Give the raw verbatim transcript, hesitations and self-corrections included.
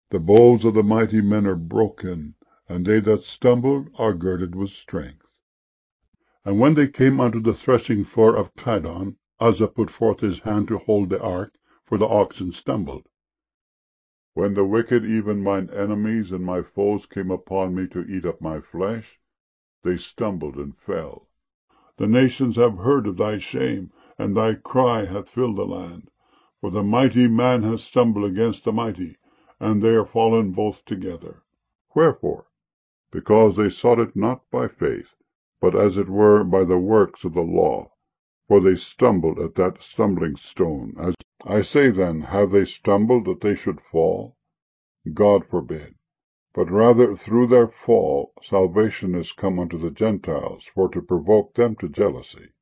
The bows of the mighty men are broken, and they that stumbled are girded with strength. And when they came unto the threshing floor of Chidon, Uzzah put forth his hand to hold the ark, for the oxen stumbled. When the wicked, even mine enemies and my foes, came upon me to eat up my flesh, they stumbled and fell. The nations have heard of thy shame, and thy cry hath filled the land. For the mighty man has stumbled against the mighty, and they are fallen both together. Wherefore? Because they sought it not by faith, but as it were by the works of the law. For they stumbled at that stumbling stone. As I say then, have they stumbled that they should fall? God forbid. But rather through their fall salvation is come unto the Gentiles, for to provoke them to jealousy.